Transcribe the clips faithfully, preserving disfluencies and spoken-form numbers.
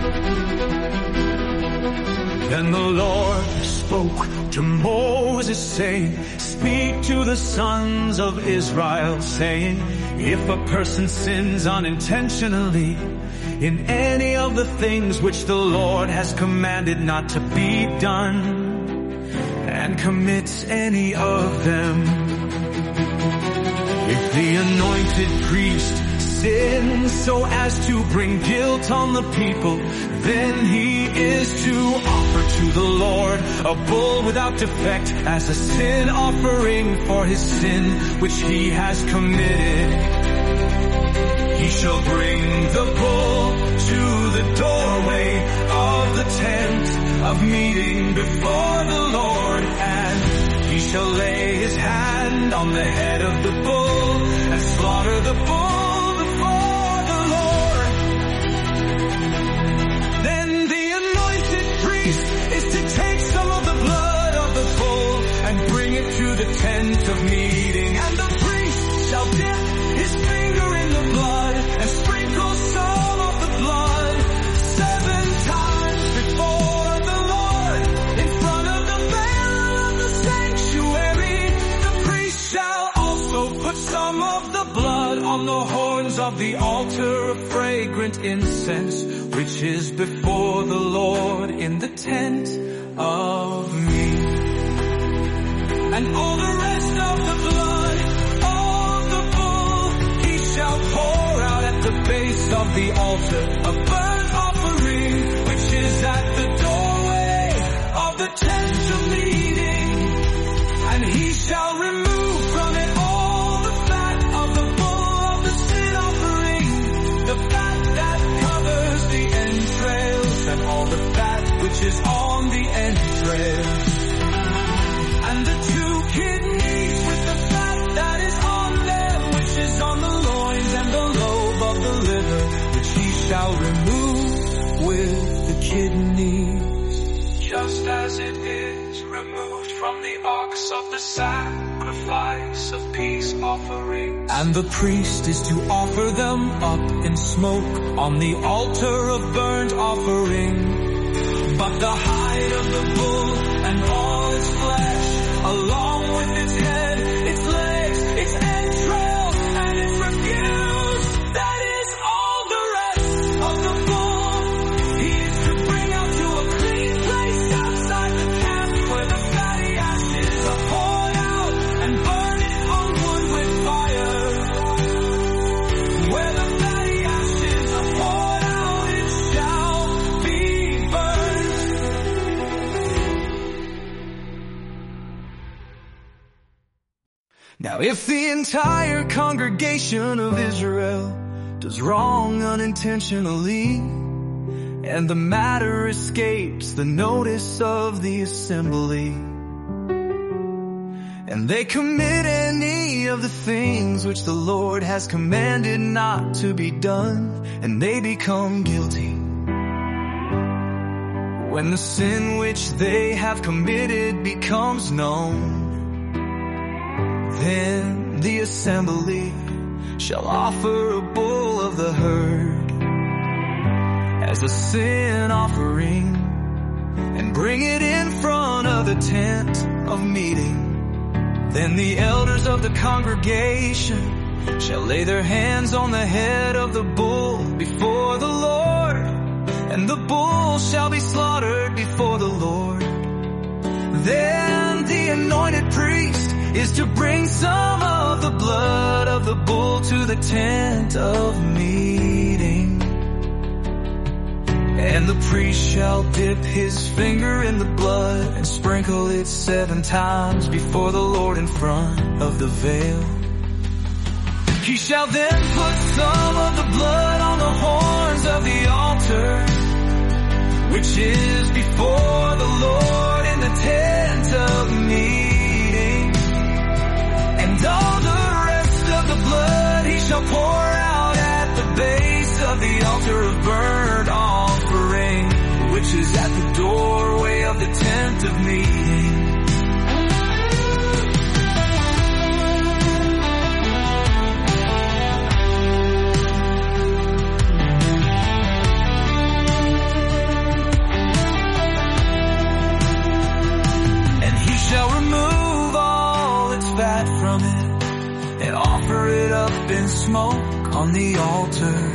Then the Lord spoke to Moses, saying, speak to the sons of Israel, saying, if a person sins unintentionally in any of the things which the Lord has commanded not to be done, and commits any of them, if the anointed priest sins so as to bring guilt on the people, then he is to offer to the Lord a bull without defect as a sin offering for his sin which he has committed. He shall bring the bull to the doorway of the tent of meeting before the Lord, and he shall lay his hand on the head of the bull and slaughter the bull before the Lord. Then the anointed priest is to take some of the blood of the bull and bring it to the tent of meeting, and the priest shall dip his finger in the blood and sprinkle some of the blood seven times before the Lord in front of the veil of the sanctuary. The priest shall also put some of the blood on the horns of the altar of fragrant incense, which is before the Lord in the tent of meeting. And all the rest of the blood of the bull he shall pour out at the base of the altar, a burnt offering which is at the doorway of the tent of meeting. And he shall remove from it all the fat of the bull of the sin offering, the fat that covers the entrails, and all the fat which is on the entrails, and the two kidneys with the fat that is on them, which is on the loins, and the lobe of the liver, which he shall remove with the kidneys, just as it is removed from the ox of the sacrifice of peace offerings. And the priest is to offer them up in smoke on the altar of burnt offering. But the hide of the bull and all its flesh, along with its head, its legs, its entrails, and its refuse, that is all the rest of the bull, he is to bring out to a clean place outside the camp, where the fatty ashes are poured out, and burn it on wood with fire. Where the fatty ashes are poured out, it shall be burned. Now if the entire congregation of Israel does wrong unintentionally, and the matter escapes the notice of the assembly, and they commit any of the things which the Lord has commanded not to be done, and they become guilty, when the sin which they have committed becomes known, then the assembly shall offer a bull of the herd as a sin offering, and bring it in front of the tent of meeting. Then the elders of the congregation shall lay their hands on the head of the bull before the Lord, and the bull shall be slaughtered before the Lord. Then the anointed priest is to bring some of the blood of the bull to the tent of meeting, and the priest shall dip his finger in the blood and sprinkle it seven times before the Lord in front of the veil. He shall then put some of the blood on the horns of the altar, which is before the Lord in the tent of meeting, and all the rest of the blood he shall pour out at the base of the altar of burnt offering, which is at the doorway of the tent of meeting. smoke on the altar.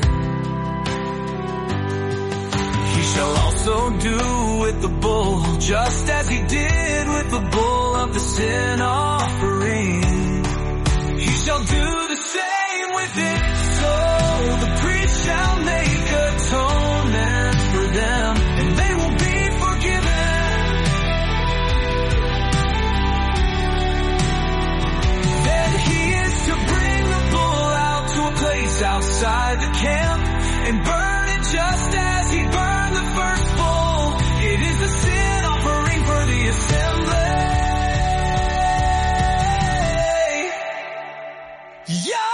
He shall also do with the bull, just as he did with the bull of the sin offering. He shall do the same with it. So the priest shall make atonement for them, and they will be forgiven. Then he is to bring the bull out to a place outside the camp and burn it just as he burned the first bull. It is a sin offering for the assembly. Yeah!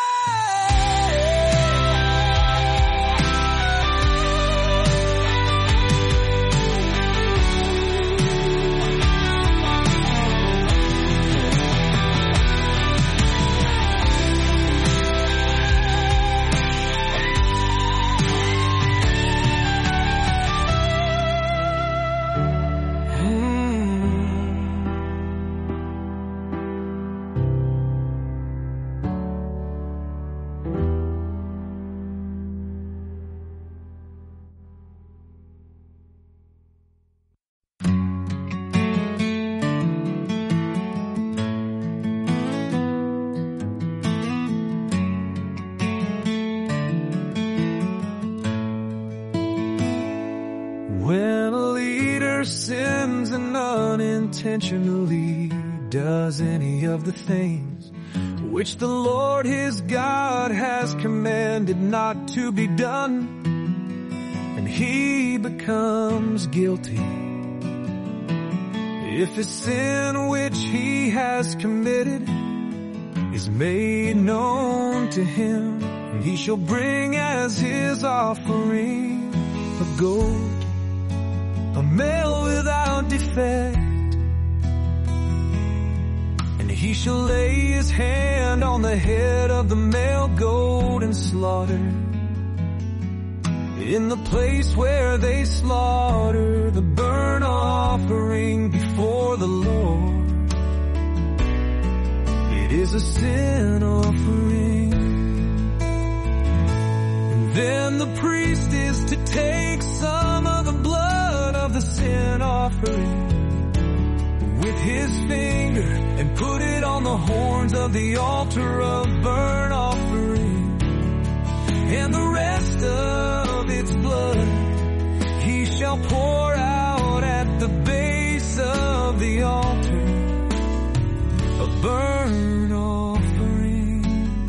Sins and unintentionally does any of the things which the Lord his God has commanded not to be done, and he becomes guilty. If a sin which he has committed is made known to him, and he shall bring as his offering a goat, a male without defect, and he shall lay his hand on the head of the male goat and slaughter in the place where they slaughter the burnt offering before the Lord. It is a sin offering. And then the priest is to take some of the blood of the sin offering with his finger and put it on the horns of the altar of burnt offering, and the rest of its blood he shall pour out at the base of the altar of burnt offering.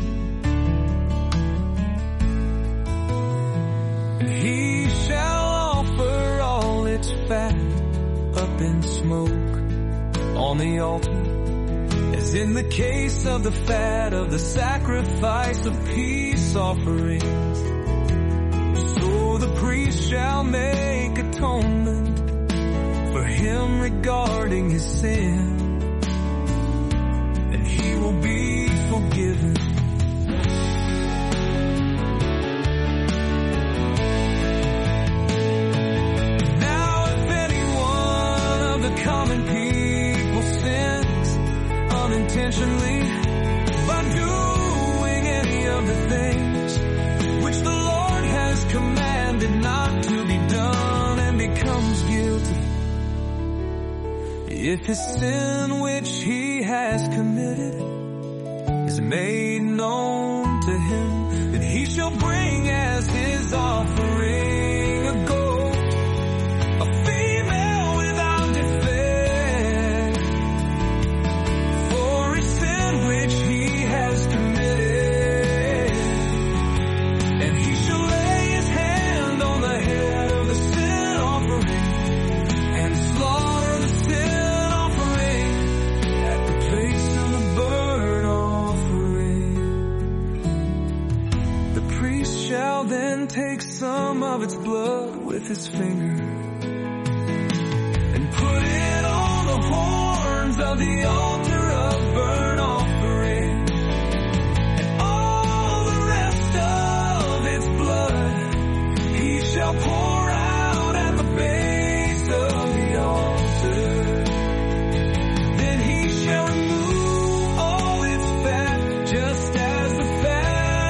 He shall offer all its fat up in smoke on the altar, as in the case of the fat of the sacrifice of peace offerings. So the priest shall make atonement for him regarding his sin, and he will be forgiven. Now if any one of the common people sins unintentionally by doing any of the things which the Lord has commanded not to be done, and becomes guilty, if his sin which he has committed is made known to him, then he shall bring as his offering a goat, a female without defect, for his sin which he has committed, and he shall lay his hand on the head of the sin offering and slaughter the sin offering at the place of the burnt offering. The priest shall then take some of its blood with his finger and put it on the horns of the altar of burnt offering, and all the rest of its blood he shall pour out at the base of the altar. Then he shall remove all its fat, just as the fat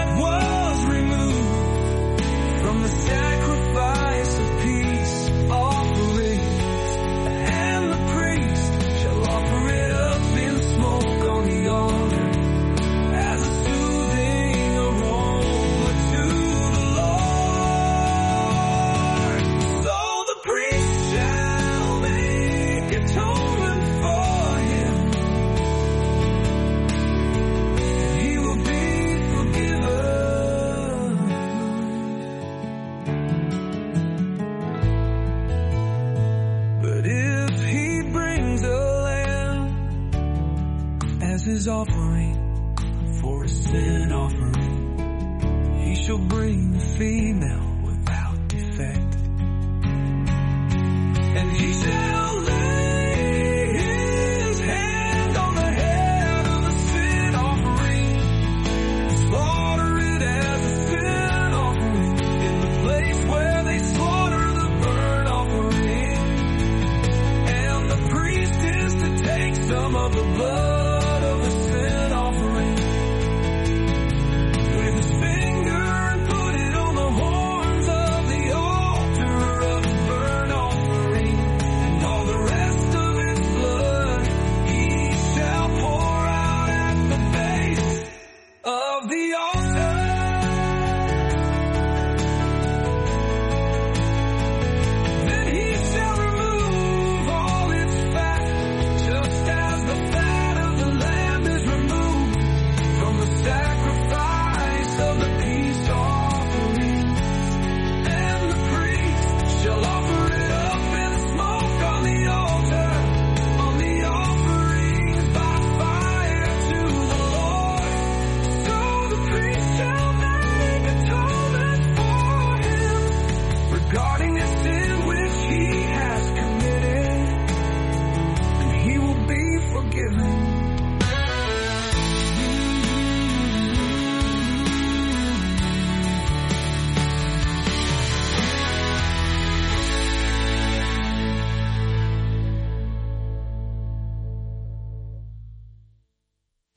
his offering, for a sin offering. He shall bring the female